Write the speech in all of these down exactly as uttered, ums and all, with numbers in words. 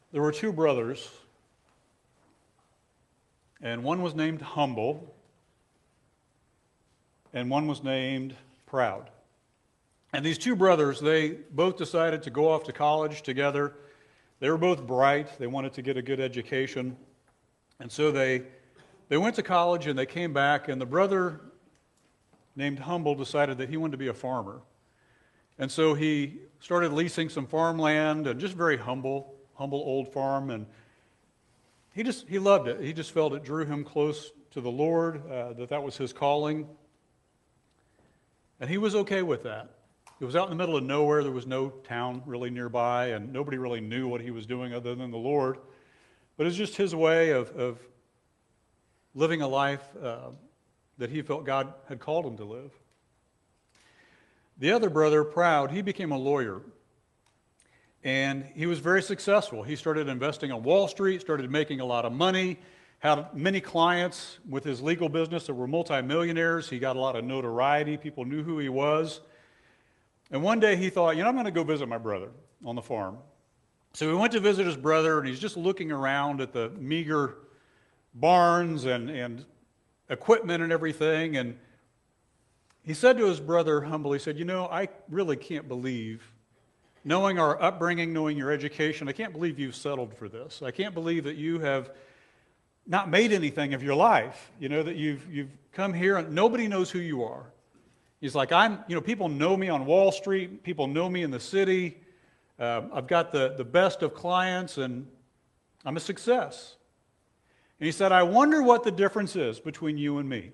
There were two brothers, and one was named Humble, and one was named Proud. And these two brothers, they both decided to go off to college together. They were both bright. They wanted to get a good education. And so they, they went to college and they came back, and the brother named Humble decided that he wanted to be a farmer. And so he started leasing some farmland, and just very humble, humble old farm. And he just, he loved it. He just felt it drew him close to the Lord, uh, that that was his calling. And he was okay with that. It was out in the middle of nowhere. There was no town really nearby, and nobody really knew what he was doing other than the Lord. But it was just his way of, of living a life uh, that he felt God had called him to live. The other brother, Proud, he became a lawyer. And he was very successful. He started investing on Wall Street, started making a lot of money, had many clients with his legal business that were multimillionaires. He got a lot of notoriety. People knew who he was. And one day he thought, you know, I'm going to go visit my brother on the farm. So he went to visit his brother, and he's just looking around at the meager barns and, and equipment and everything. And he said to his brother humbly, he said, you know, I really can't believe, knowing our upbringing, knowing your education, I can't believe you've settled for this. I can't believe that you have not made anything of your life, you know, that you've, you've come here and nobody knows who you are. He's like, I'm, you know, people know me on Wall Street, people know me in the city, uh, I've got the, the best of clients, and I'm a success. And he said, I wonder what the difference is between you and me.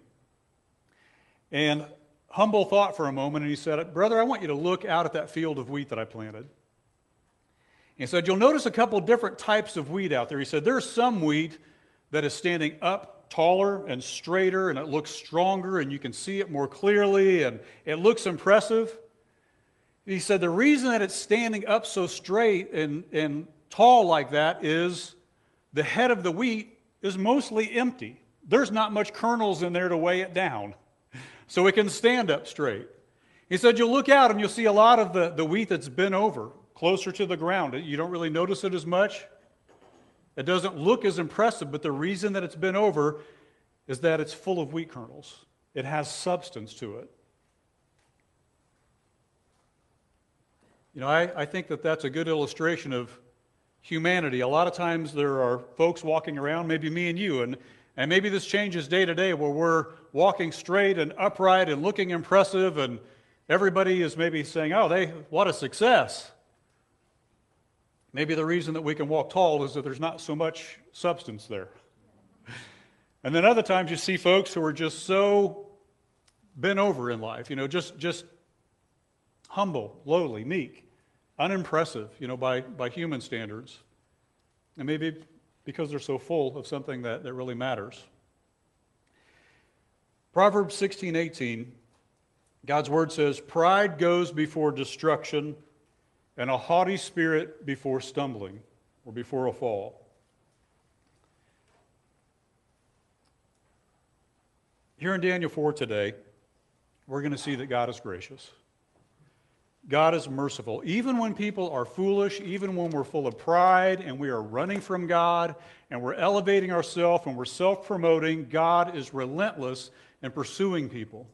And Humble thought for a moment, and he said, brother, I want you to look out at that field of wheat that I planted. And he said, you'll notice a couple different types of wheat out there. He said, there's some wheat that is standing up taller and straighter, and it looks stronger, and you can see it more clearly, and it looks impressive. He said the reason that it's standing up so straight and, and tall like that is the head of the wheat is mostly empty. There's not much kernels in there to weigh it down, so it can stand up straight. He said you'll look out and you'll see a lot of the, the wheat that's bent over, closer to the ground. You don't really notice it as much. It doesn't look as impressive, but the reason that it's been over is that it's full of wheat kernels. It has substance to it. You know, I, I think that that's a good illustration of humanity. A lot of times there are folks walking around, maybe me and you, and, and maybe this changes day to day where we're walking straight and upright and looking impressive, and everybody is maybe saying, oh, they what a success. Maybe the reason that we can walk tall is that there's not so much substance there. And then other times you see folks who are just so bent over in life, you know, just, just humble, lowly, meek, unimpressive, you know, by, by human standards. And maybe because they're so full of something that, that really matters. Proverbs sixteen eighteen, God's word says, pride goes before destruction, and a haughty spirit before stumbling or before a fall. Here in Daniel four today, we're going to see that God is gracious. God is merciful. Even when people are foolish, even when we're full of pride and we are running from God and we're elevating ourselves and we're self-promoting, God is relentless in pursuing people.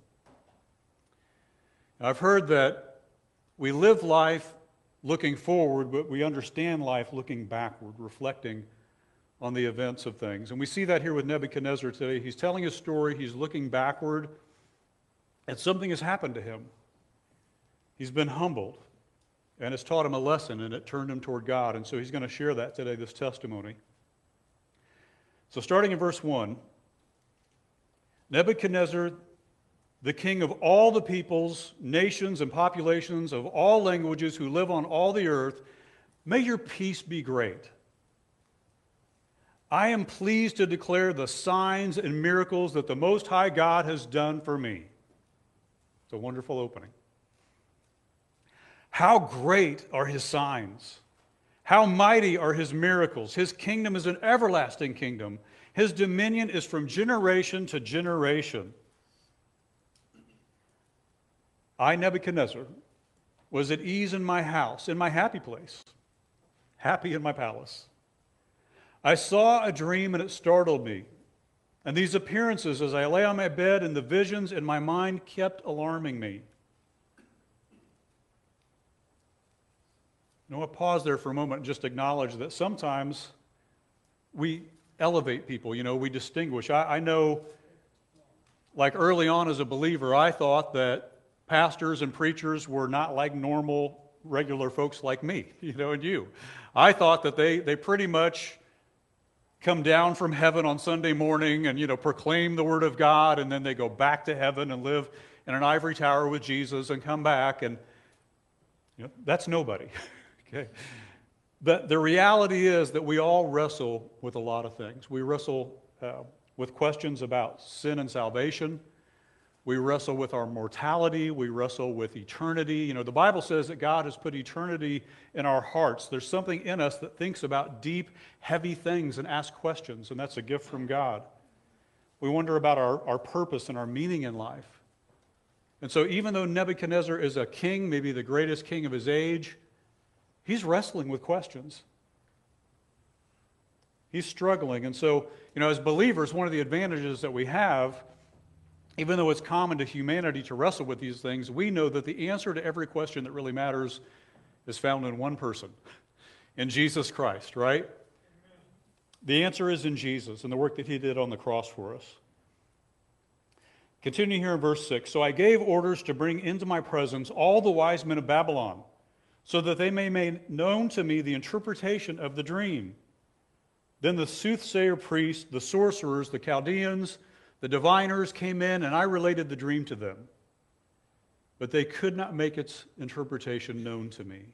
I've heard that we live life looking forward, but we understand life looking backward, reflecting on the events of things. And we see that here with Nebuchadnezzar today. He's telling his story, he's looking backward, and something has happened to him. He's been humbled, and it's taught him a lesson, and it turned him toward God. And so he's going to share that today, this testimony. So starting in verse one, Nebuchadnezzar, the king of all the peoples, nations, and populations of all languages who live on all the earth, may your peace be great. I am pleased to declare the signs and miracles that the Most High God has done for me. It's a wonderful opening. How great are his signs! How mighty are his miracles! His kingdom is an everlasting kingdom. His dominion is from generation to generation. I, Nebuchadnezzar, was at ease in my house, in my happy place, happy in my palace. I saw a dream and it startled me. And these appearances as I lay on my bed and the visions in my mind kept alarming me. You know, I'll pause there for a moment and just acknowledge that sometimes we elevate people, you know, we distinguish. I, I know, like early on as a believer, I thought that pastors and preachers were not like normal, regular folks like me, you know, and you. I thought that they, they pretty much come down from heaven on Sunday morning and, you know, proclaim the Word of God, and then they go back to heaven and live in an ivory tower with Jesus and come back, and, you know, that's nobody. Okay. But the reality is that we all wrestle with a lot of things. We wrestle uh, with questions about sin and salvation. We wrestle with our mortality. We wrestle with eternity. You know, the Bible says that God has put eternity in our hearts. There's something in us that thinks about deep, heavy things and asks questions, and that's a gift from God. We wonder about our, our purpose and our meaning in life. And so even though Nebuchadnezzar is a king, maybe the greatest king of his age, he's wrestling with questions. He's struggling. And so, you know, as believers, one of the advantages that we have, even though it's common to humanity to wrestle with these things, we know that the answer to every question that really matters is found in one person, in Jesus Christ, right? The answer is in Jesus and the work that he did on the cross for us. Continue here in verse six. So I gave orders to bring into my presence all the wise men of Babylon, so that they may make known to me the interpretation of the dream. Then the soothsayer priests, the sorcerers, the Chaldeans, the diviners came in, and I related the dream to them. But they could not make its interpretation known to me.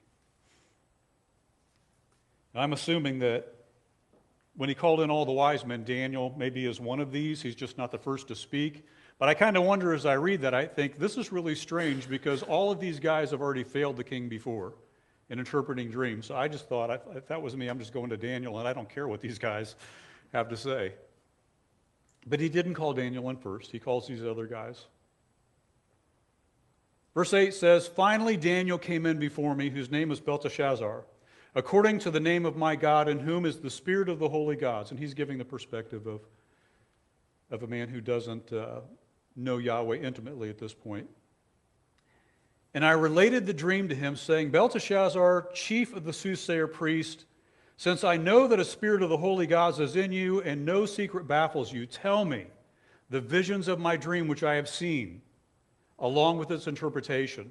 I'm assuming that when he called in all the wise men, Daniel maybe is one of these. He's just not the first to speak. But I kind of wonder as I read that, I think this is really strange because all of these guys have already failed the king before in interpreting dreams. So I just thought, if that was me, I'm just going to Daniel, and I don't care what these guys have to say. But he didn't call Daniel in first. He calls these other guys. Verse eight says, Finally Daniel came in before me, whose name is Belteshazzar, according to the name of my God, in whom is the spirit of the holy gods. And he's giving the perspective of, of a man who doesn't uh, know Yahweh intimately at this point. And I related the dream to him, saying, Belteshazzar, chief of the soothsayer priest, since I know that a spirit of the holy gods is in you, and no secret baffles you, tell me the visions of my dream which I have seen, along with its interpretation.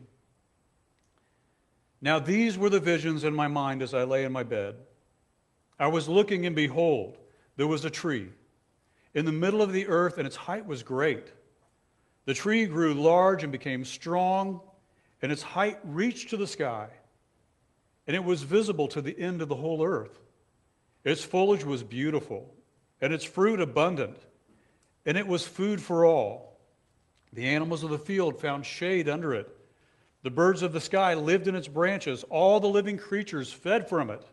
Now these were the visions in my mind as I lay in my bed. I was looking, and behold, there was a tree in the middle of the earth, and its height was great. The tree grew large and became strong, and its height reached to the sky, and it was visible to the end of the whole earth. Its foliage was beautiful, and its fruit abundant, and it was food for all. The animals of the field found shade under it. The birds of the sky lived in its branches. All the living creatures fed from it.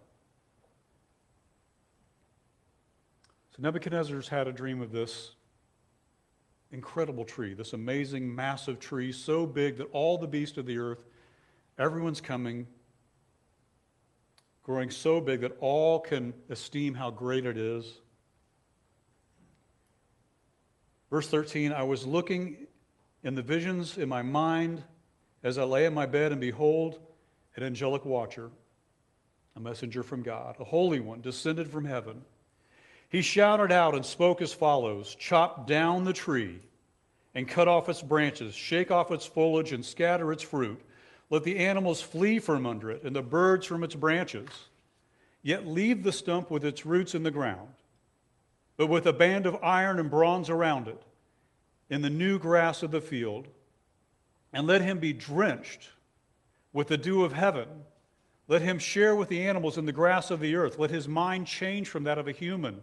So Nebuchadnezzar's had a dream of this incredible tree, this amazing, massive tree, so big that all the beasts of the earth, everyone's coming, growing so big that all can esteem how great it is. Verse thirteen, I was looking in the visions in my mind as I lay in my bed, and behold, an angelic watcher, a messenger from God, a holy one, descended from heaven. He shouted out and spoke as follows, Chop down the tree and cut off its branches, shake off its foliage and scatter its fruit. Let the animals flee from under it and the birds from its branches. Yet leave the stump with its roots in the ground, but with a band of iron and bronze around it, in the new grass of the field. And let him be drenched with the dew of heaven. Let him share with the animals in the grass of the earth. Let his mind change from that of a human,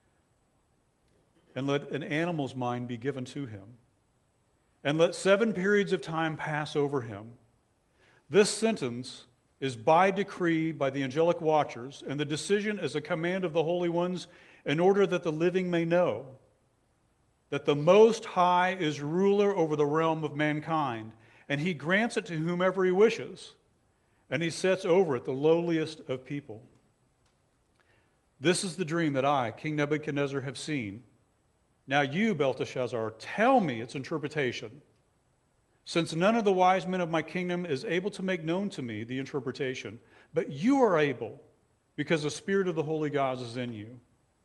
and let an animal's mind be given to him. And let seven periods of time pass over him. This sentence is by decree by the angelic watchers, and the decision is a command of the holy ones, in order that the living may know that the Most High is ruler over the realm of mankind, and he grants it to whomever he wishes, and he sets over it the lowliest of people. This is the dream that I, King Nebuchadnezzar, have seen. Now you, Belteshazzar, tell me its interpretation. Since none of the wise men of my kingdom is able to make known to me the interpretation, but you are able, because the spirit of the holy gods is in you.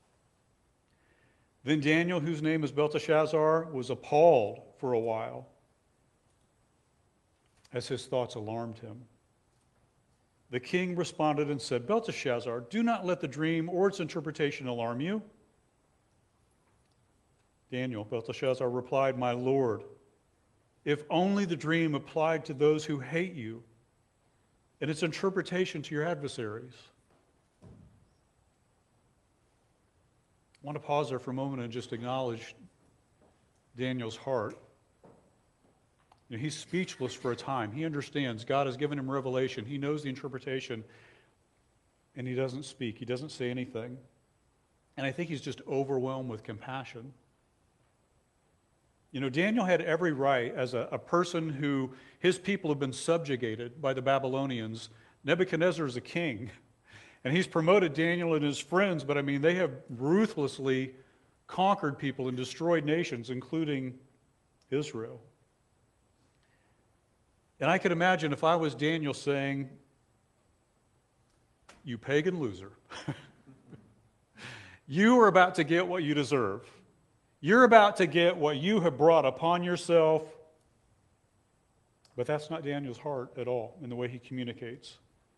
Then Daniel, whose name is Belteshazzar, was appalled for a while, as his thoughts alarmed him. The king responded and said, Belteshazzar, do not let the dream or its interpretation alarm you. Daniel, Belteshazzar replied, my lord, if only the dream applied to those who hate you and its interpretation to your adversaries. I want to pause there for a moment and just acknowledge Daniel's heart. You know, he's speechless for a time. He understands God has given him revelation. He knows the interpretation, and he doesn't speak. He doesn't say anything. And I think he's just overwhelmed with compassion. You know, Daniel had every right as a, a person who, his people have been subjugated by the Babylonians. Nebuchadnezzar is a king, and he's promoted Daniel and his friends, but I mean, they have ruthlessly conquered people and destroyed nations, including Israel. And I could imagine if I was Daniel saying, you pagan loser, you are about to get what you deserve. You're about to get what you have brought upon yourself. But that's not Daniel's heart at all in the way he communicates.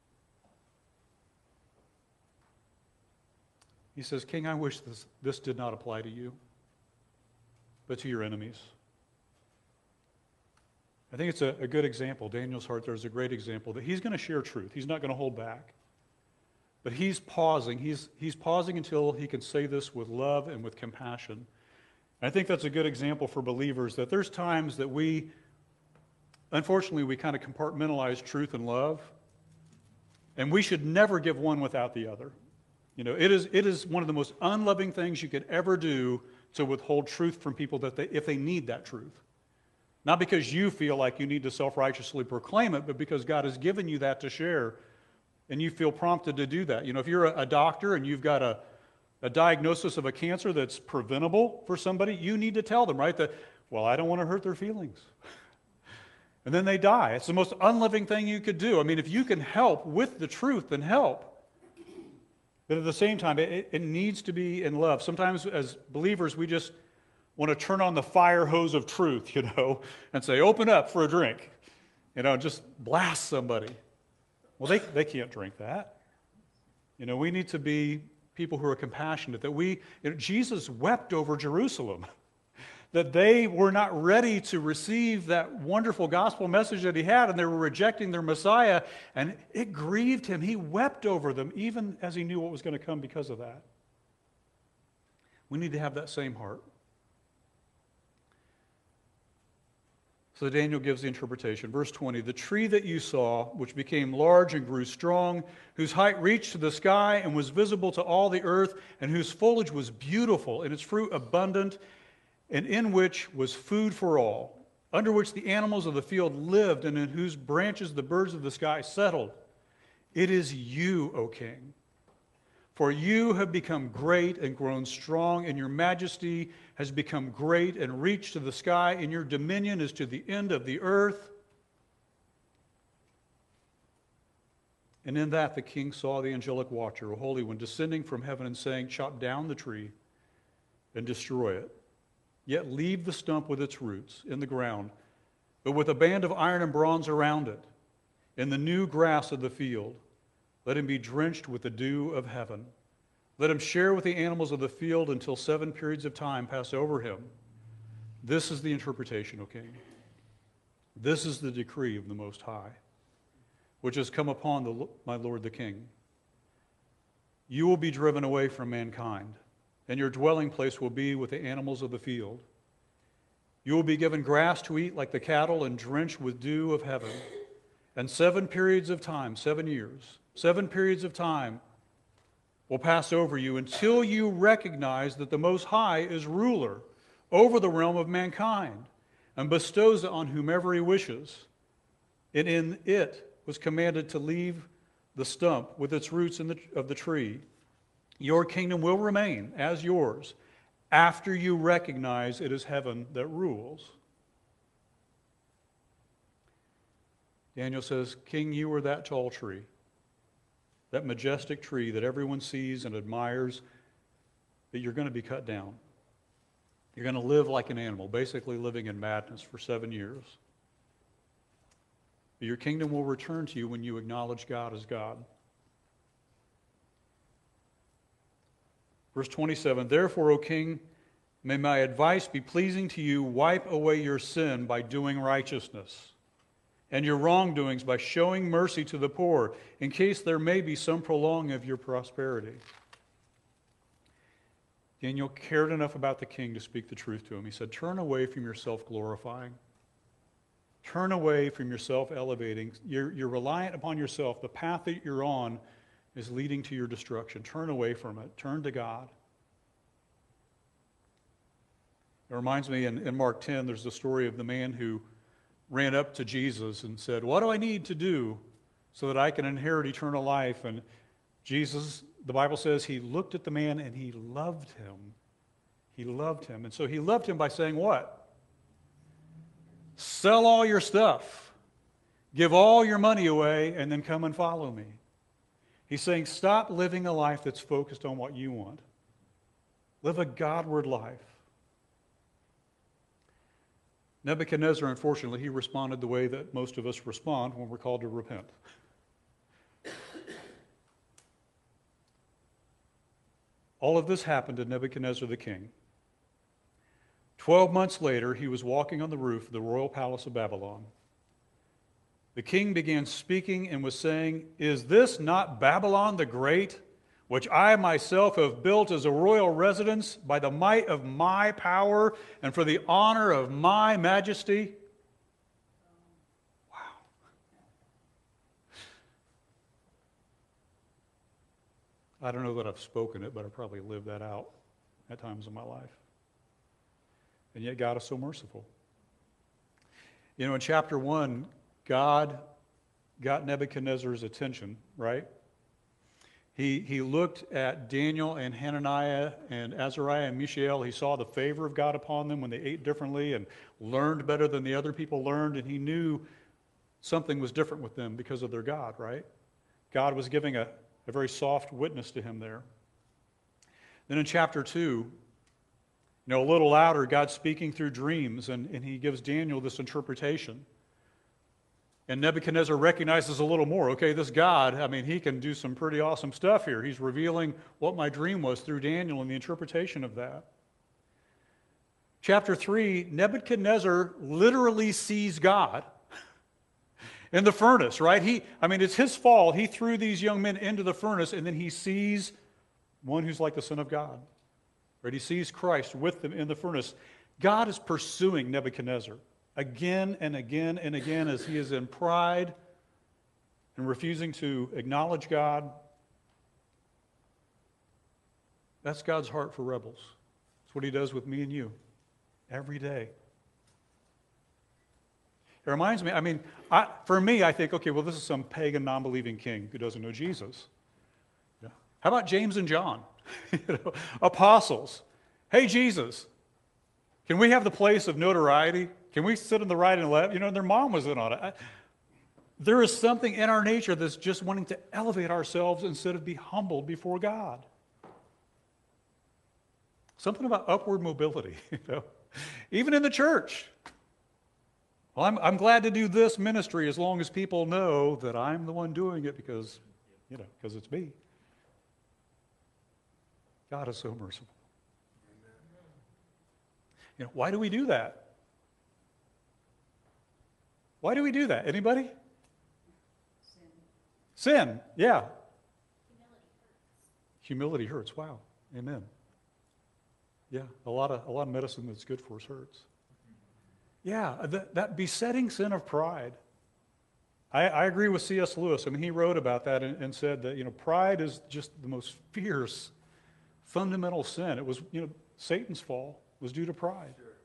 He says, King, I wish this, this did not apply to you, but to your enemies. I think it's a, a good example. Daniel's heart there is a great example that he's going to share truth. He's not going to hold back. But he's pausing. He's, he's pausing until he can say this with love and with compassion. And I think that's a good example for believers, that there's times that we, unfortunately, we kind of compartmentalize truth and love. And we should never give one without the other. You know, it is, it is one of the most unloving things you could ever do to withhold truth from people that they, if they need that truth. Not because you feel like you need to self-righteously proclaim it, but because God has given you that to share, and you feel prompted to do that. You know, if you're a, a doctor and you've got a, a diagnosis of a cancer that's preventable for somebody, you need to tell them, right, that, well, I don't want to hurt their feelings. And then they die. It's the most unloving thing you could do. I mean, if you can help with the truth, then help. But at the same time, it, it needs to be in love. Sometimes as believers, we just want to turn on the fire hose of truth, you know, and say, open up for a drink, you know, just blast somebody. Well, they, they can't drink that. You know, we need to be people who are compassionate, that we, you know, Jesus wept over Jerusalem, that they were not ready to receive that wonderful gospel message that he had, and they were rejecting their Messiah, and it grieved him. He wept over them, even as he knew what was going to come because of that. We need to have that same heart. So Daniel gives the interpretation. Verse twenty, the tree that you saw, which became large and grew strong, whose height reached to the sky and was visible to all the earth, and whose foliage was beautiful and its fruit abundant, and in which was food for all, under which the animals of the field lived, and in whose branches the birds of the sky settled. It is you, O king. For you have become great and grown strong, and your majesty has become great and reached to the sky, and your dominion is to the end of the earth. And in that the king saw the angelic watcher, a holy one, descending from heaven and saying, chop down the tree and destroy it, yet leave the stump with its roots in the ground, but with a band of iron and bronze around it, in the new grass of the field. Let him be drenched with the dew of heaven. Let him share with the animals of the field until seven periods of time pass over him. This is the interpretation, O king. This is the decree of the Most High, which has come upon the, my lord the king. You will be driven away from mankind, and your dwelling place will be with the animals of the field. You will be given grass to eat like the cattle and drenched with dew of heaven. And seven periods of time, seven years, seven periods of time will pass over you until you recognize that the Most High is ruler over the realm of mankind and bestows it on whomever he wishes. And in it was commanded to leave the stump with its roots in the, of the tree, Your kingdom will remain as yours after you recognize it is heaven that rules. Daniel says, King, you are that tall tree, that majestic tree that everyone sees and admires, that you're going to be cut down. You're going to live like an animal, basically living in madness for seven years. But your kingdom will return to you when you acknowledge God as God. Verse twenty-seven, therefore, O king, may my advice be pleasing to you. Wipe away your sin by doing righteousness, and your wrongdoings by showing mercy to the poor, in case there may be some prolonging of your prosperity. Daniel cared enough about the king to speak the truth to him. He said, turn away from your self-glorifying. Turn away from your self-elevating. You're, you're reliant upon yourself. The path that you're on is leading to your destruction. Turn away from it. Turn to God. It reminds me in, in Mark ten, there's the story of the man who ran up to Jesus and said, what do I need to do so that I can inherit eternal life? And Jesus, the Bible says, he looked at the man and he loved him. He loved him. And so he loved him by saying what? Sell all your stuff. Give all your money away and then come and follow me. He's saying, stop living a life that's focused on what you want. Live a Godward life. Nebuchadnezzar, unfortunately, he responded the way that most of us respond when we're called to repent. All of this happened to Nebuchadnezzar the king. Twelve months later, he was walking on the roof of the royal palace of Babylon. The king began speaking and was saying, is this not Babylon the Great, which I myself have built as a royal residence by the might of my power and for the honor of my majesty? Wow. I don't know that I've spoken it, but I probably lived that out at times in my life. And yet God is so merciful. You know, in chapter one, God got Nebuchadnezzar's attention, right? He, he looked at Daniel and Hananiah and Azariah and Mishael. He saw the favor of God upon them when they ate differently and learned better than the other people learned, and he knew something was different with them because of their God, right? God was giving a, a very soft witness to him there. Then in chapter two, you know, a little louder, God's speaking through dreams, and, and he gives Daniel this interpretation. And Nebuchadnezzar recognizes a little more. Okay, this God, I mean, he can do some pretty awesome stuff here. He's revealing what my dream was through Daniel and the interpretation of that. Chapter three, Nebuchadnezzar literally sees God in the furnace, right? He, I mean, it's his fault. He threw these young men into the furnace, and then he sees one who's like the Son of God. Right? He sees Christ with them in the furnace. God is pursuing Nebuchadnezzar again and again and again as he is in pride and refusing to acknowledge God. That's God's heart for rebels. That's what he does with me and you every day. It reminds me, I mean, I, for me, I think, okay, well, this is some pagan, non-believing king who doesn't know Jesus. Yeah. How about James and John? you know, apostles. Hey, Jesus, can we have the place of notoriety? Can we sit on the right and left? You know, their mom was in on it. I, there is something in our nature that's just wanting to elevate ourselves instead of be humbled before God. Something about upward mobility, you know, even in the church. Well, I'm, I'm glad to do this ministry as long as people know that I'm the one doing it because, you know, because it's me. God is so merciful. You know, why do we do that? Why do we do that? Anybody? Sin. Sin, yeah. Humility hurts. Humility hurts. Wow. Amen. Yeah, a lot of a lot of medicine that's good for us hurts. Yeah, that, that besetting sin of pride. I, I agree with C S Lewis. I mean, he wrote about that and, and said that, you know, pride is just the most fierce, fundamental sin. It was, you know, Satan's fall was due to pride. Sure.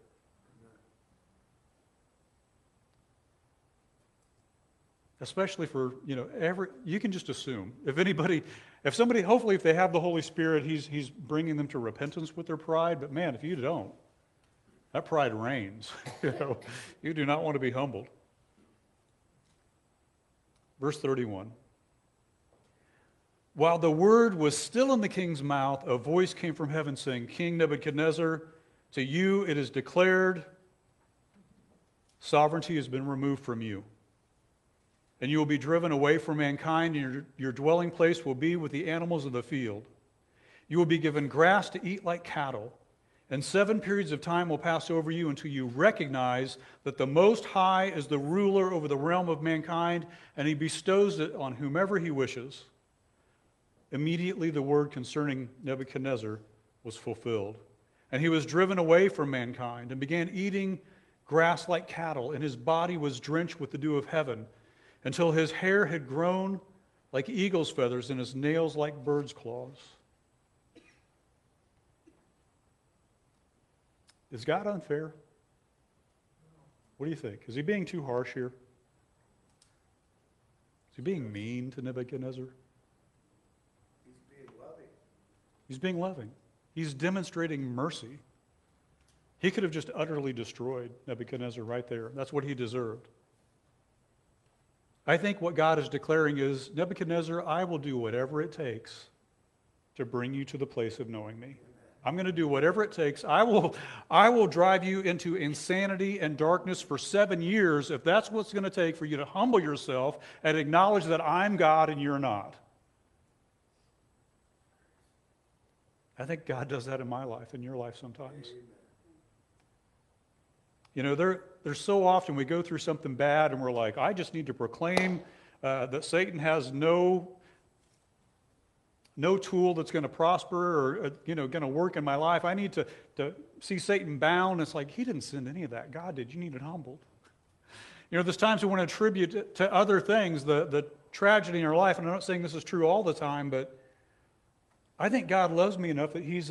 Especially for, you know, every, you can just assume. If anybody, If somebody, hopefully if they have the Holy Spirit, he's, he's bringing them to repentance with their pride. But man, if you don't, that pride reigns. You know, you do not want to be humbled. Verse thirty-one. While the word was still in the king's mouth, a voice came from heaven saying, King Nebuchadnezzar, to you it is declared, sovereignty has been removed from you. And you will be driven away from mankind, and your, your dwelling place will be with the animals of the field. You will be given grass to eat like cattle, and seven periods of time will pass over you until you recognize that the Most High is the ruler over the realm of mankind, and he bestows it on whomever he wishes. Immediately the word concerning Nebuchadnezzar was fulfilled, and he was driven away from mankind and began eating grass like cattle, and his body was drenched with the dew of heaven, until his hair had grown like eagle's feathers and his nails like bird's claws. Is God unfair? What do you think? Is he being too harsh here? Is he being mean to Nebuchadnezzar? He's being loving. He's being loving. He's demonstrating mercy. He could have just utterly destroyed Nebuchadnezzar right there. That's what he deserved. I think what God is declaring is, Nebuchadnezzar, I will do whatever it takes to bring you to the place of knowing me. I'm going to do whatever it takes. I will, I will drive you into insanity and darkness for seven years if that's what's going to take for you to humble yourself and acknowledge that I'm God and you're not. I think God does that in my life, in your life sometimes. Amen. You know, there, there's so often we go through something bad and we're like, I just need to proclaim uh, that Satan has no, no tool that's going to prosper or, uh, you know, going to work in my life. I need to, to see Satan bound. It's like, he didn't send any of that. God did. You need it humbled. You know, there's times we want to attribute to, to other things the, the tragedy in our life. And I'm not saying this is true all the time, but I think God loves me enough that he's,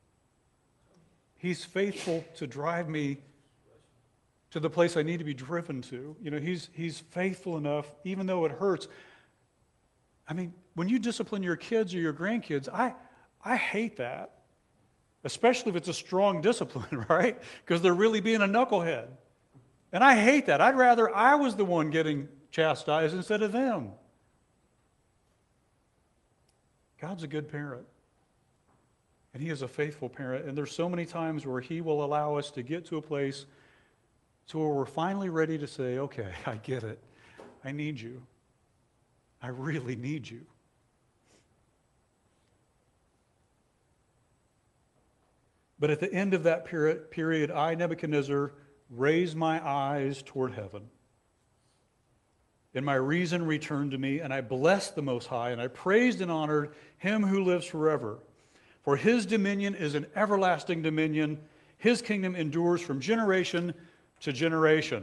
he's faithful to drive me to the place I need to be driven to. You know, he's, he's faithful enough, even though it hurts. I mean, when you discipline your kids or your grandkids, I, I hate that, especially if it's a strong discipline, right? Because they're really being a knucklehead. And I hate that. I'd rather I was the one getting chastised instead of them. God's a good parent. And he is a faithful parent. And there's so many times where he will allow us to get to a place to where we're finally ready to say, okay, I get it. I need you. I really need you. But at the end of that period, period, I, Nebuchadnezzar, raised my eyes toward heaven. And my reason returned to me, and I blessed the Most High, and I praised and honored him who lives forever. For his dominion is an everlasting dominion. His kingdom endures from generation to generation.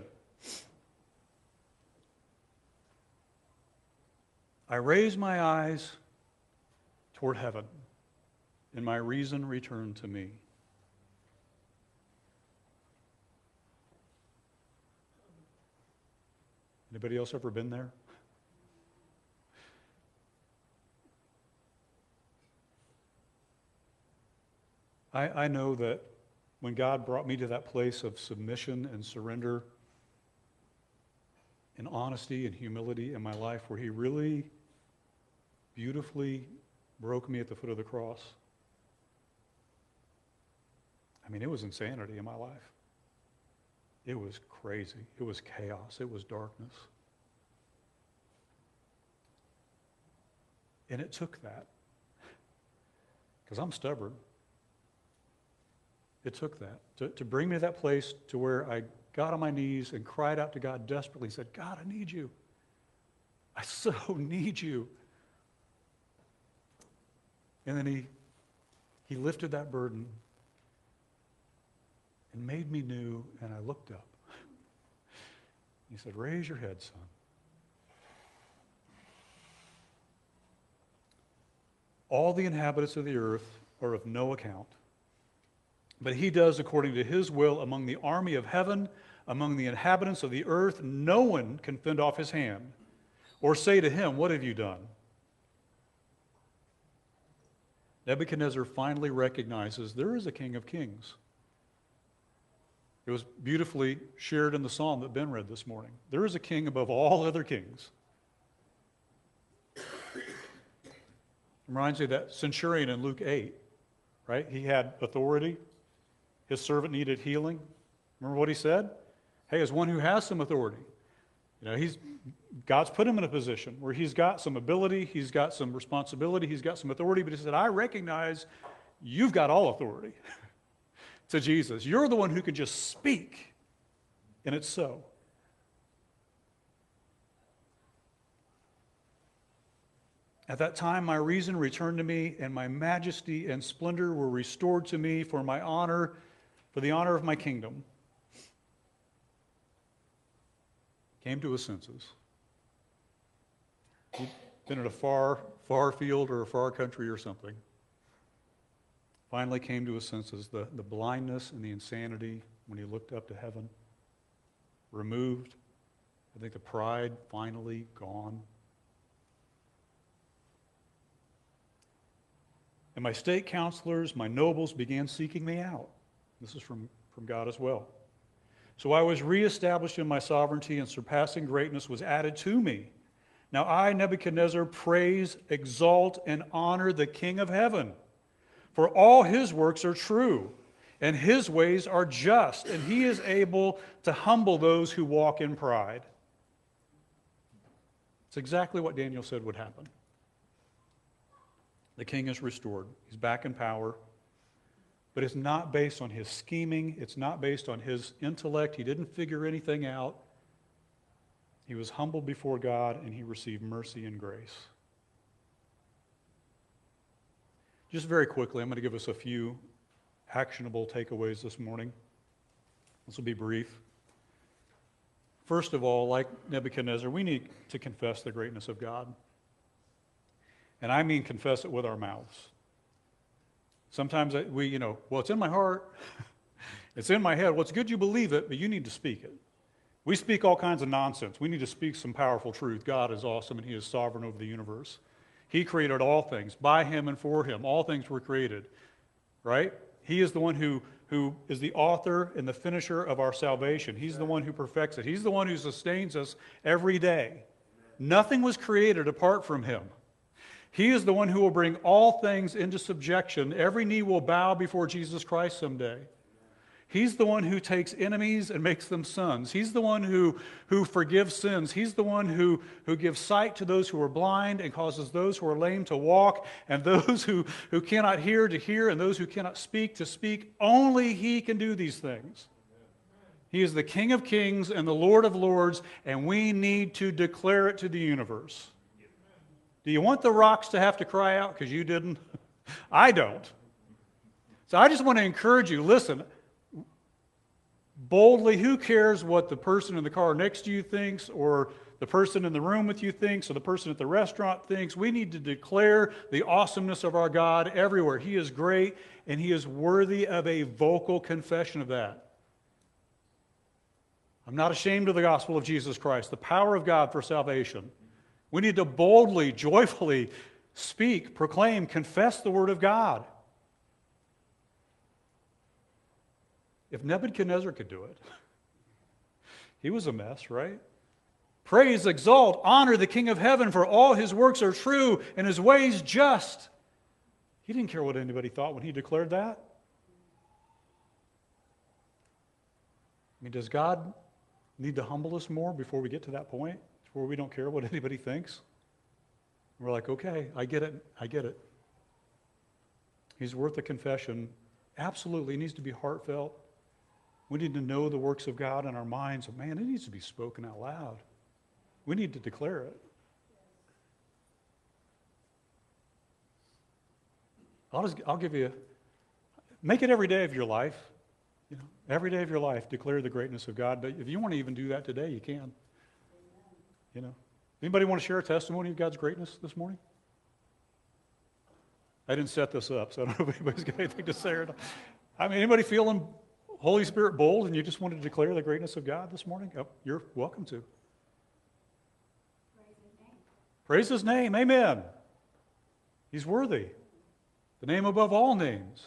I raised my eyes toward heaven, and my reason returned to me. Anybody else ever been there? I, I know that when God brought me to that place of submission and surrender and honesty and humility in my life, where he really beautifully broke me at the foot of the cross, I mean, it was insanity in my life. It was crazy. It was chaos. It was darkness. And it took that, because I'm stubborn. It took that to, to bring me to that place to where I got on my knees and cried out to God desperately, said, God, I need you. I so need you. And then he, he lifted that burden and made me new, and I looked up. He said, raise your head, son. All the inhabitants of the earth are of no account, but he does according to his will among the army of heaven, among the inhabitants of the earth. No one can fend off his hand or say to him, what have you done? Nebuchadnezzar finally recognizes there is a King of Kings. It was beautifully shared in the psalm that Ben read this morning. There is a king above all other kings. It reminds me of that centurion in Luke eight, right? He had authority. His servant needed healing. Remember what he said? Hey, as one who has some authority, you know, he's God's put him in a position where he's got some ability, he's got some responsibility, he's got some authority, but he said, I recognize you've got all authority. To Jesus, you're the one who can just speak, and it's so. At that time, my reason returned to me, and my majesty and splendor were restored to me for my honor, for the honor of my kingdom. Came to his senses. He'd been in a far, far field or a far country or something. Finally came to his senses, the, the blindness and the insanity when he looked up to heaven, removed. I think the pride finally gone. And my state counselors, my nobles began seeking me out. This is from, from God as well. So I was reestablished in my sovereignty, and surpassing greatness was added to me. Now I, Nebuchadnezzar, praise, exalt, and honor the King of heaven. For all his works are true, and his ways are just, and he is able to humble those who walk in pride. It's exactly what Daniel said would happen. The king is restored. He's back in power. But it's not based on his scheming. It's not based on his intellect. He didn't figure anything out. He was humbled before God, and he received mercy and grace. Just very quickly, I'm going to give us a few actionable takeaways this morning. This will be brief. First of all, like Nebuchadnezzar, we need to confess the greatness of God. And I mean confess it with our mouths. Sometimes we, you know, well, it's in my heart. It's in my head. Well, it's good you believe it, but you need to speak it. We speak all kinds of nonsense. We need to speak some powerful truth. God is awesome, and he is sovereign over the universe. He created all things. By him and for him, all things were created. Right? He is the one who, who is the author and the finisher of our salvation. He's the one who perfects it. He's the one who sustains us every day. Nothing was created apart from him. He is the one who will bring all things into subjection. Every knee will bow before Jesus Christ someday. He's the one who takes enemies and makes them sons. He's the one who, who forgives sins. He's the one who, who gives sight to those who are blind and causes those who are lame to walk, and those who, who cannot hear to hear, and those who cannot speak to speak. Only he can do these things. He is the King of kings and the Lord of lords, and we need to declare it to the universe. Do you want the rocks to have to cry out because you didn't? I don't. So I just want to encourage you, listen, boldly, who cares what the person in the car next to you thinks, or the person in the room with you thinks, or the person at the restaurant thinks? We need to declare the awesomeness of our God everywhere. He is great, and he is worthy of a vocal confession of that. I'm not ashamed of the gospel of Jesus Christ, the power of God for salvation. We need to boldly, joyfully speak, proclaim, confess the word of God. If Nebuchadnezzar could do it, he was a mess, right? Praise, exalt, honor the King of heaven, for all his works are true and his ways just. He didn't care what anybody thought when he declared that. I mean, does God need to humble us more before we get to that point, where we don't care what anybody thinks? We're like, okay, I get it, I get it. He's worth a confession. Absolutely, it needs to be heartfelt. We need to know the works of God in our minds. Man, it needs to be spoken out loud. We need to declare it. I'll just, I'll give you, make it every day of your life. You know, every day of your life, declare the greatness of God. But if you want to even do that today, you can. You know, anybody want to share a testimony of God's greatness this morning? I didn't set this up, so I don't know if anybody's got anything to say or not. I mean, anybody feeling Holy Spirit bold and you just wanted to declare the greatness of God this morning? Oh, you're welcome to. Praise his name. Praise his name. Amen. He's worthy. The name above all names.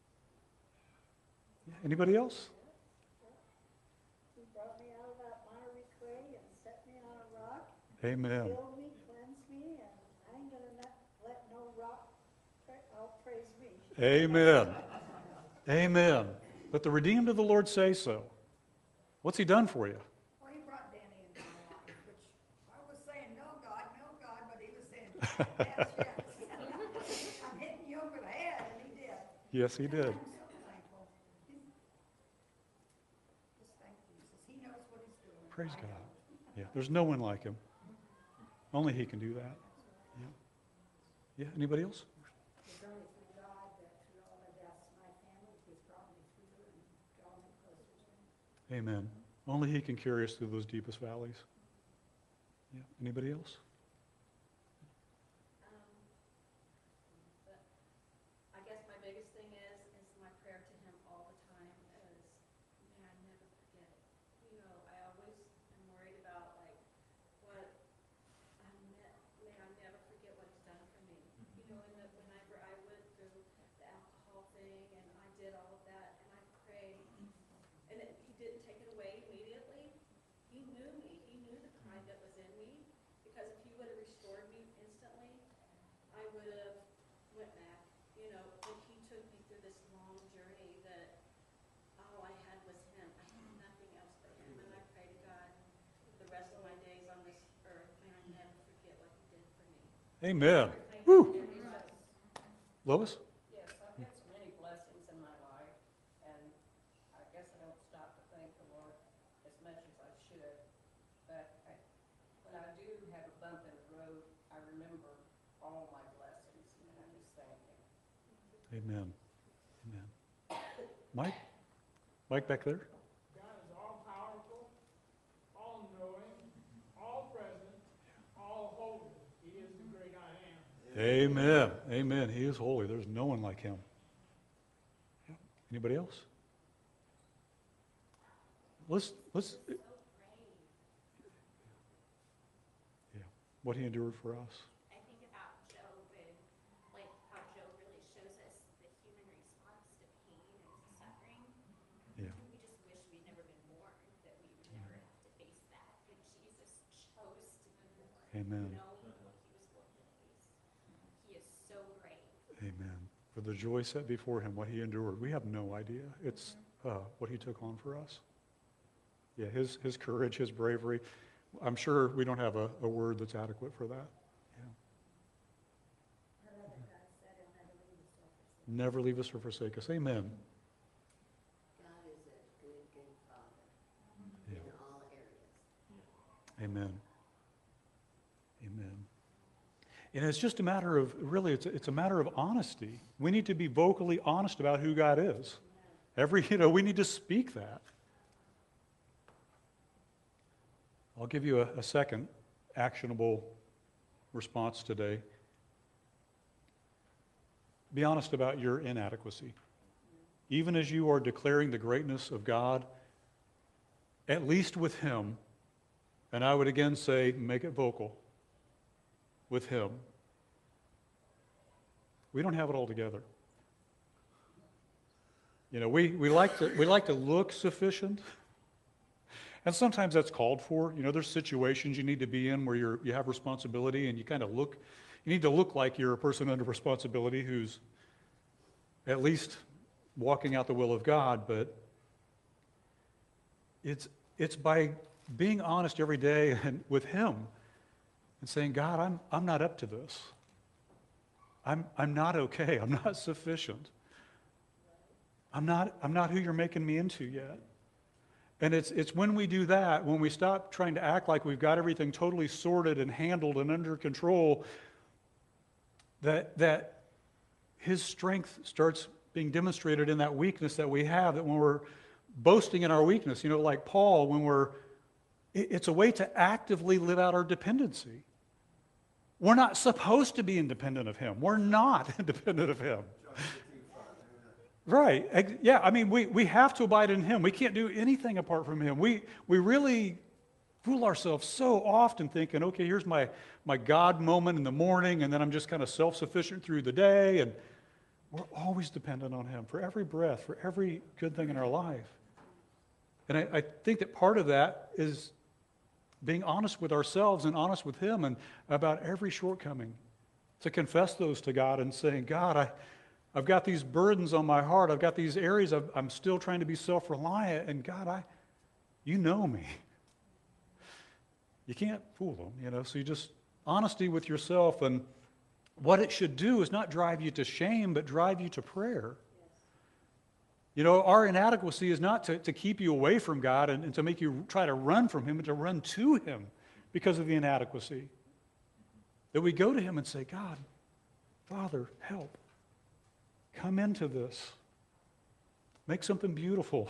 Anybody else? He brought me out of that miry clay and set me on a rock, Amen. filled me, cleansed me, and I ain't gonna not let no rock pra- outpraise me. Amen. Amen. Let the redeemed of the Lord say so. What's he done for you? Well, he brought Danny into my life, which I was saying, no, God, no, God, but he was saying, yes, yes. I'm hitting you over the head, and he did. Yes, he did. I'm so thankful. He's- Just thank Jesus. He knows what he's doing. Praise God. Yeah, there's no one like him. Only he can do that. Yeah. Yeah, anybody else? It's only through God that through all the deaths my family, he's brought me through and drawn me closer to him. Amen. Only he can carry us through those deepest valleys. Yeah. Anybody else? Um, but I guess my biggest thing is, is my prayer to him all the time is, may I never forget it. You know, I always am worried about like, what, I ne- may I never forget what he's done for me. You know, and that whenever I went through the alcohol thing and I did all of that and I prayed, and it, he didn't take it away immediately. He knew me. He knew the pride that was in me. Because if he would have restored me instantly, I would have went back. You know, but he took me through this long journey that all I had was him. I had nothing else but him. And I pray to God the rest of my days on this earth, may I never forget what he did for me. Amen. Woo. Lois? Yes, I've had so many blessings in my life, and I guess I don't stop to thank the Lord as much as I should. But I, when I do have a bump in the road, I remember all my blessings, and I just thank Him. Amen. Amen. Mike? Mike back there? God is all-powerful, all-knowing, all-present, all-holy. He is the great I am. Amen. Amen. He is holy. There's no one like him. Yeah. Anybody else? Let's, let's, yeah. What he endured for us. I think about Job and like how Job really shows us the human response to pain and to suffering. Yeah. We just wish we'd never been born, that we would never have to face that. But Jesus chose to be born, Amen. knowing what he was going to face. He is so great. Amen. For the joy set before him, what he endured. We have no idea. It's uh, what he took on for us. Yeah, his, his courage, his bravery. I'm sure we don't have a, a word that's adequate for that. Yeah. I love that God said he'll never Never leave leave us or forsake us or forsake us. Amen. God is a good, good Father Yeah. in all areas. Amen. Amen. And it's just a matter of, really, it's a, it's a matter of honesty. We need to be vocally honest about who God is. Every, you know, we need to speak that. I'll give you a, a second actionable response today. Be honest about your inadequacy. Even as you are declaring the greatness of God, at least with Him, and I would again say, make it vocal, with Him, we don't have it all together. You know, we, we, like to, we like to look sufficient. And sometimes that's called for. You know, there's situations you need to be in where you're, you have responsibility and you kind of look, you need to look like you're a person under responsibility who's at least walking out the will of God, but it's, it's by being honest every day and with Him and saying, God, I'm, I'm not up to this. I'm, I'm not okay. I'm not sufficient. I'm not, I'm not who you're making me into yet. And it's, it's when we do that, when we stop trying to act like we've got everything totally sorted and handled and under control, that, that His strength starts being demonstrated in that weakness that we have, that when we're boasting in our weakness, you know, like Paul, when we're, it, it's a way to actively live out our dependency. We're not supposed to be independent of Him. We're not independent of Him. Right. Ex- Yeah, I mean, we, we have to abide in Him. We can't do anything apart from Him. We, we really fool ourselves so often thinking, okay, here's my, my God moment in the morning, and then I'm just kind of self-sufficient through the day. And We're always dependent on him for every breath, for every good thing in our life. And I, I think that part of that is being honest with ourselves and honest with him and about every shortcoming. To confess those to God and saying, God, I, I've got these burdens on my heart. I've got these areas of, I'm still trying to be self-reliant. And God, I, you know me. You can't fool them, you know. So you just, honesty with yourself. And what it should do is not drive you to shame, but drive you to prayer. You know, our inadequacy is not to, to keep you away from God and, and to make you try to run from him, but to run to him because of the inadequacy. That we go to him and say, God, Father, help. Come into this. Make something beautiful.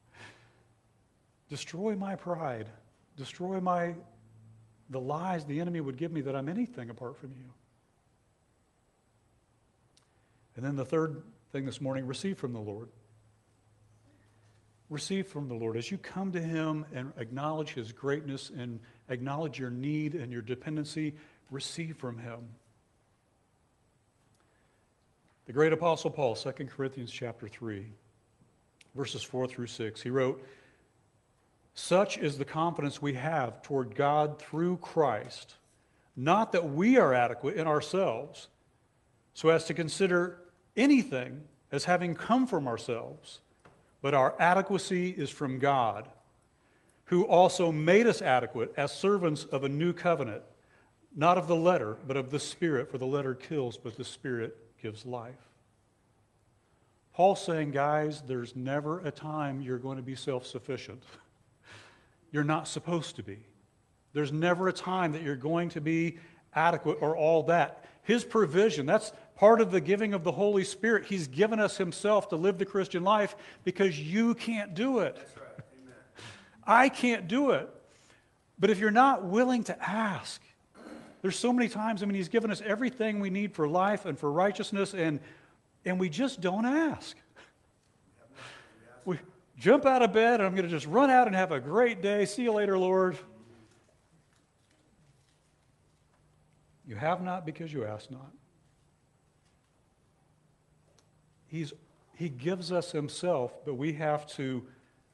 Destroy my pride. Destroy my the lies the enemy would give me that I'm anything apart from you. And then the third thing this morning, receive from the Lord. Receive from the Lord. As you come to him and acknowledge his greatness and acknowledge your need and your dependency, receive from him. The great apostle Paul, Second Corinthians chapter three, verses four through six, he wrote, such is the confidence we have toward God through Christ, not that we are adequate in ourselves, so as to consider anything as having come from ourselves, but our adequacy is from God, who also made us adequate as servants of a new covenant, not of the letter, but of the Spirit, for the letter kills, but the Spirit gives life. Paul's saying, guys, there's never a time you're going to be self-sufficient. You're not supposed to be. There's never a time that you're going to be adequate or all that. His provision, that's part of the giving of the Holy Spirit. He's given us himself to live the Christian life because you can't do it. That's right. Amen. I can't do it. But if you're not willing to ask, there's so many times, I mean, he's given us everything we need for life and for righteousness, and, and we just don't ask. We jump out of bed, and I'm going to just run out and have a great day. See you later, Lord. You have not because you ask not. He's, he gives us himself, but we have to,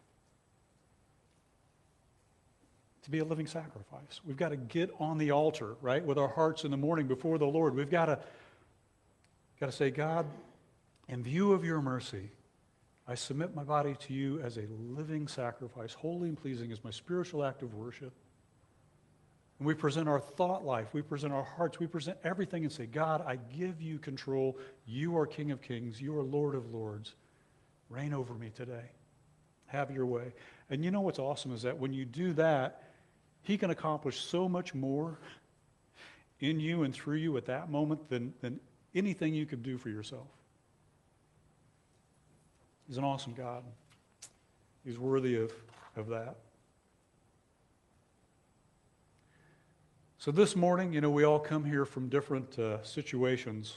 to be a living sacrifice. We've got to get on the altar, right, with our hearts in the morning before the Lord. We've got to, got to say, God, in view of your mercy, I submit my body to you as a living sacrifice, holy and pleasing as my spiritual act of worship. And we present our thought life, we present our hearts, we present everything and say, God, I give you control. You are King of Kings. You are Lord of Lords. Reign over me today. Have your way. And you know what's awesome is that when you do that, he can accomplish so much more in you and through you at that moment than, than anything you could do for yourself. He's an awesome God. He's worthy of, of that. So this morning, you know, we all come here from different uh, situations.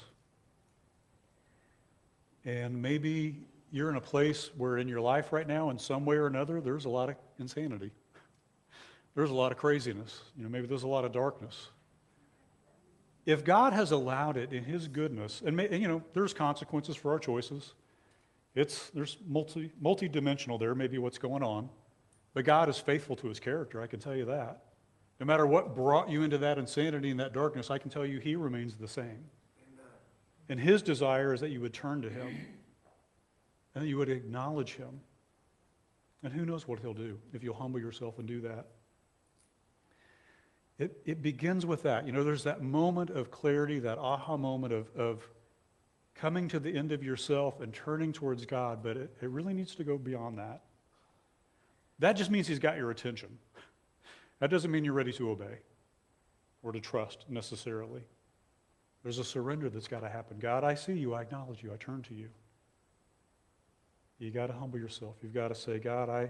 And maybe you're in a place where in your life right now, in some way or another, there's a lot of insanity. There's a lot of craziness. You know, maybe there's a lot of darkness. If God has allowed it in his goodness, and, may, and you know, there's consequences for our choices. It's, there's multi, multi-dimensional there, maybe what's going on. But God is faithful to his character, I can tell you that. No matter what brought you into that insanity and that darkness, I can tell you he remains the same. Amen. And his desire is that you would turn to him and that you would acknowledge him. And who knows what he'll do if you'll humble yourself and do that. It, it begins with that. You know, there's that moment of clarity, that aha moment of, of coming to the end of yourself and turning towards God, but it, it really needs to go beyond that. That just means he's got your attention. That doesn't mean you're ready to obey or to trust necessarily. There's a surrender that's got to happen. God, I see you. I acknowledge you. I turn to you. You got to humble yourself. You've got to say, God, I,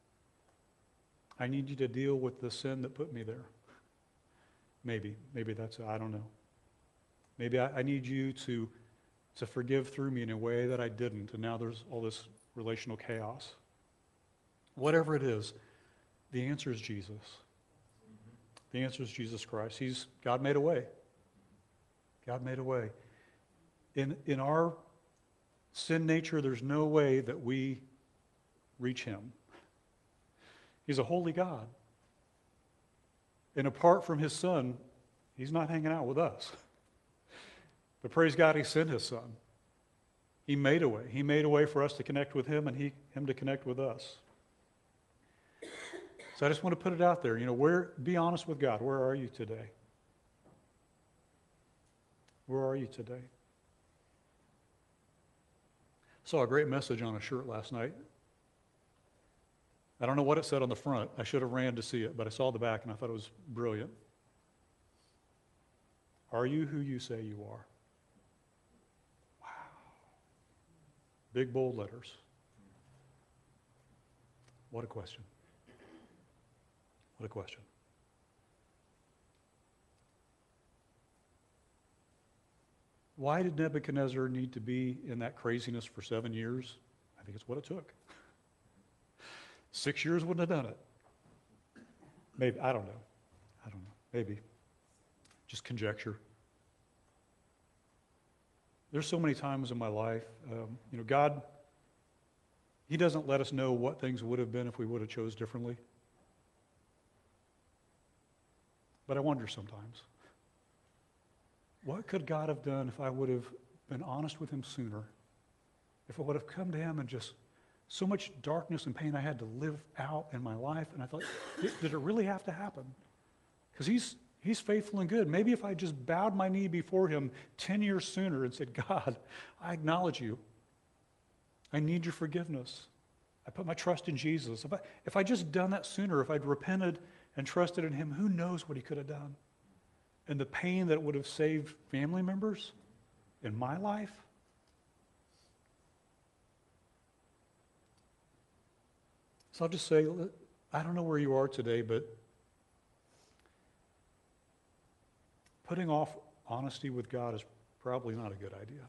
I need you to deal with the sin that put me there. Maybe. Maybe that's, I don't know. Maybe I, I need you to, to forgive through me in a way that I didn't, and now there's all this relational chaos. Whatever it is, the answer is Jesus. The answer is Jesus Christ. He's, God made a way. God made a way. In, in our sin nature, there's no way that we reach him. He's a holy God. And apart from his Son, he's not hanging out with us. But praise God, he sent his Son. He made a way. He made a way for us to connect with him and he, him to connect with us. So I just want to put it out there. You know, where, be honest with God. Where are you today? Where are you today? Saw a great message on a shirt last night. I don't know what it said on the front. I should have ran to see it, but I saw the back and I thought it was brilliant. Are you who you say you are? Wow. Big bold letters. What a question. What a question. Why did Nebuchadnezzar need to be in that craziness for seven years? I think it's what it took. Six years wouldn't have done it. Maybe, I don't know. I don't know. Maybe. Just conjecture. There's so many times in my life, um, you know, God, he doesn't let us know what things would have been if we would have chose differently. But I wonder sometimes, what could God have done if I would have been honest with him sooner? If I would have come to him and just so much darkness and pain I had to live out in my life, and I thought, did it really have to happen? Because he's he's faithful and good. Maybe if I just bowed my knee before him ten years sooner and said, God, I acknowledge you. I need your forgiveness. I put my trust in Jesus. If I, if I just done that sooner, if I'd repented and trusted in him, who knows what he could have done? And the pain that it would have saved family members in my life. So I'll just say, I don't know where you are today, but putting off honesty with God is probably not a good idea.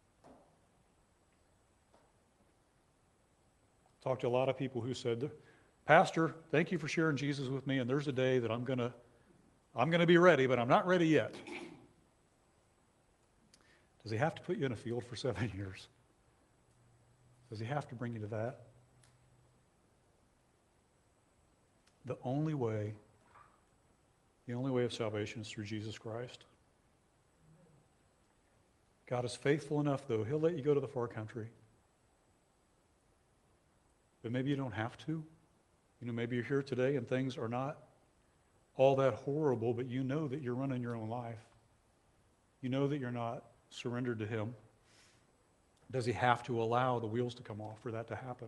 Talked to a lot of people who said, Pastor, thank you for sharing Jesus with me, and there's a day that I'm going to I'm going to be ready, but I'm not ready yet. Does he have to put you in a field for seven years? Does he have to bring you to that? The only way, the only way of salvation is through Jesus Christ. God is faithful enough, though. He'll let you go to the far country. But maybe you don't have to. You know, maybe you're here today and things are not all that horrible, but you know that you're running your own life. You know that you're not surrendered to him. Does he have to allow the wheels to come off for that to happen?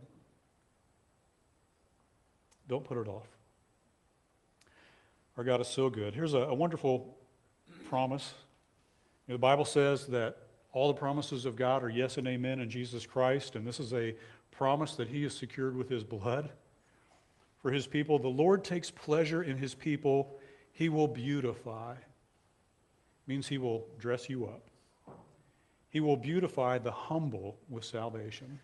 Don't put it off. Our God is so good. Here's a, a wonderful promise. You know, the Bible says that all the promises of God are yes and amen in Jesus Christ, and this is a promise that he has secured with his blood for his people. The Lord takes pleasure in his people. He will beautify. Means he will dress you up. He will beautify the humble with salvation.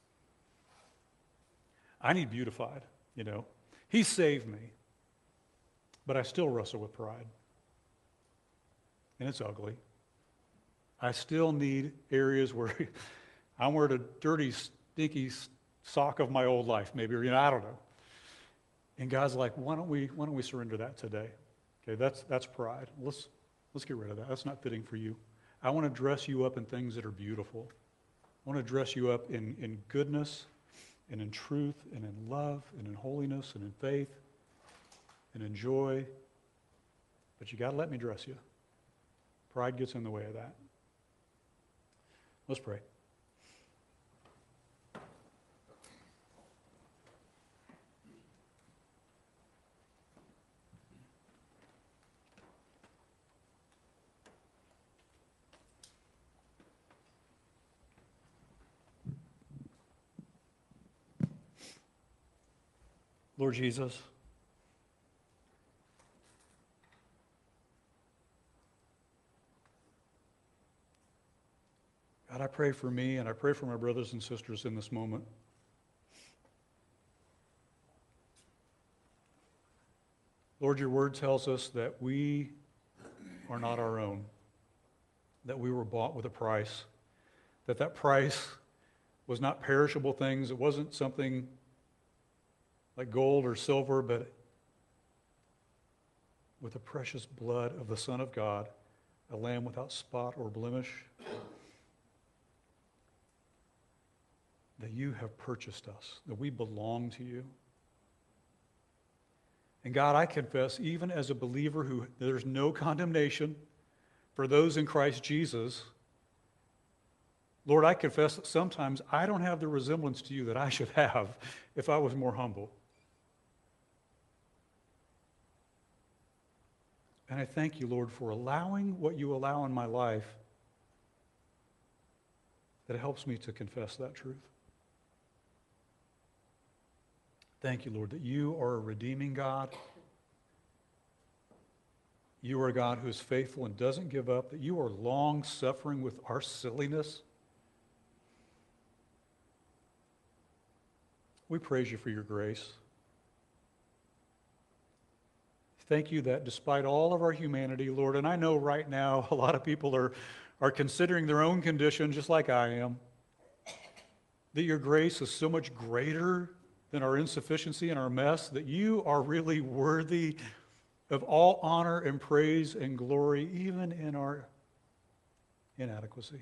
I need beautified, you know. He saved me, but I still wrestle with pride. And it's ugly. I still need areas where I'm wearing a dirty, stinky sock of my old life, maybe, or, you know, I don't know. And God's like, why don't we why don't we surrender that today? Okay, that's that's pride. Let's let's get rid of that. That's not fitting for you. I want to dress you up in things that are beautiful. I want to dress you up in, in goodness and in truth and in love and in holiness and in faith and in joy. But you got to let me dress you. Pride gets in the way of that. Let's pray. Lord Jesus, God, I pray for me and I pray for my brothers and sisters in this moment. Lord, your word tells us that we are not our own, that we were bought with a price, that that price was not perishable things. It wasn't something like gold or silver, but with the precious blood of the Son of God, a lamb without spot or blemish, that you have purchased us, that we belong to you. And God, I confess, even as a believer who there's no condemnation for those in Christ Jesus, Lord, I confess that sometimes I don't have the resemblance to you that I should have if I was more humble. And I thank you, Lord, for allowing what you allow in my life that helps me to confess that truth. Thank you, Lord, that you are a redeeming God. You are a God who is faithful and doesn't give up, that you are long-suffering with our silliness. We praise you for your grace. Thank you that despite all of our humanity, Lord, and I know right now a lot of people are, are considering their own condition just like I am, that your grace is so much greater than our insufficiency and our mess, that you are really worthy of all honor and praise and glory, even in our inadequacy.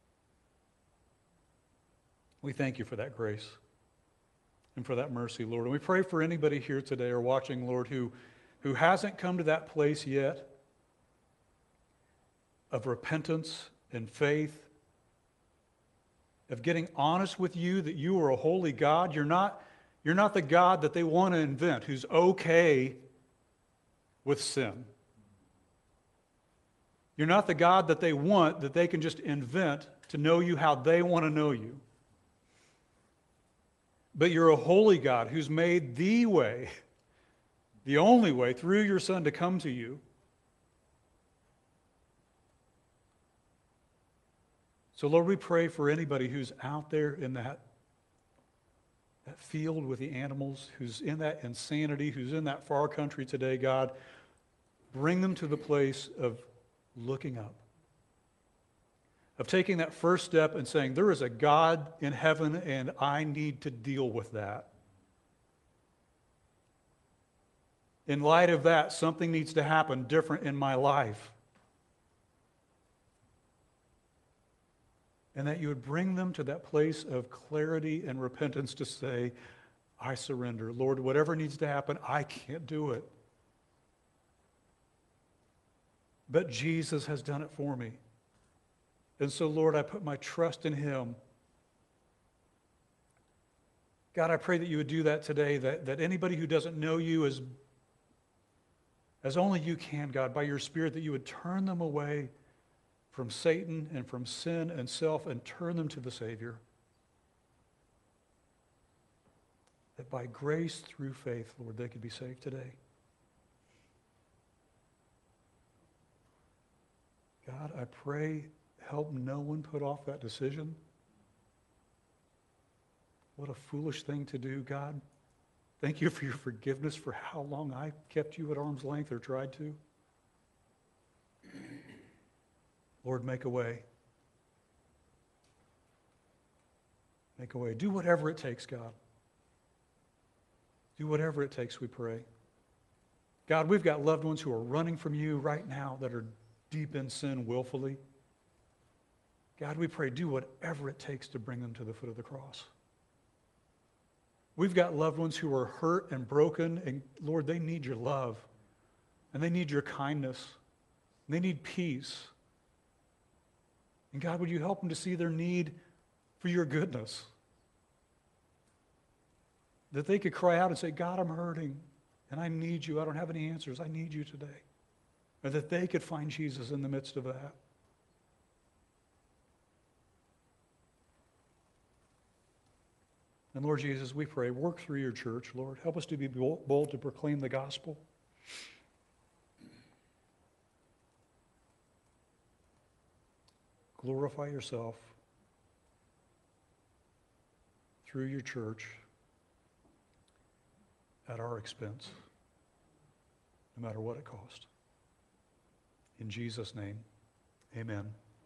We thank you for that grace and for that mercy, Lord. And we pray for anybody here today or watching, Lord, who, who hasn't come to that place yet of repentance and faith, of getting honest with you that you are a holy God. You're not You're not the God that they want to invent, who's okay with sin. You're not the God that they want, that they can just invent to know you how they want to know you. But you're a holy God who's made the way, the only way, through your Son to come to you. So, Lord, we pray for anybody who's out there in that that field with the animals, who's in that insanity, who's in that far country today, God, bring them to the place of looking up, of taking that first step and saying, there is a God in heaven and I need to deal with that. In light of that, something needs to happen different in my life. And that you would bring them to that place of clarity and repentance to say, I surrender. Lord, whatever needs to happen, I can't do it. But Jesus has done it for me. And so, Lord, I put my trust in him. God, I pray that you would do that today, that, that anybody who doesn't know you as, as only you can, God, by your Spirit, that you would turn them away from Satan and from sin and self and turn them to the Savior. That by grace through faith, Lord, they could be saved today. God, I pray, help no one put off that decision. What a foolish thing to do, God. Thank you for your forgiveness for how long I kept you at arm's length or tried to. Lord, make a way. Make a way. Do whatever it takes, God. Do whatever it takes, we pray. God, we've got loved ones who are running from you right now that are deep in sin willfully. God, we pray, do whatever it takes to bring them to the foot of the cross. We've got loved ones who are hurt and broken, and Lord, they need your love, and they need your kindness, and they need peace. And God, would you help them to see their need for your goodness? That they could cry out and say, God, I'm hurting, and I need you. I don't have any answers. I need you today. Or that they could find Jesus in the midst of that. And Lord Jesus, we pray, work through your church, Lord. Help us to be bold to proclaim the gospel. Glorify yourself through your church at our expense, no matter what it costs. In Jesus' name, amen.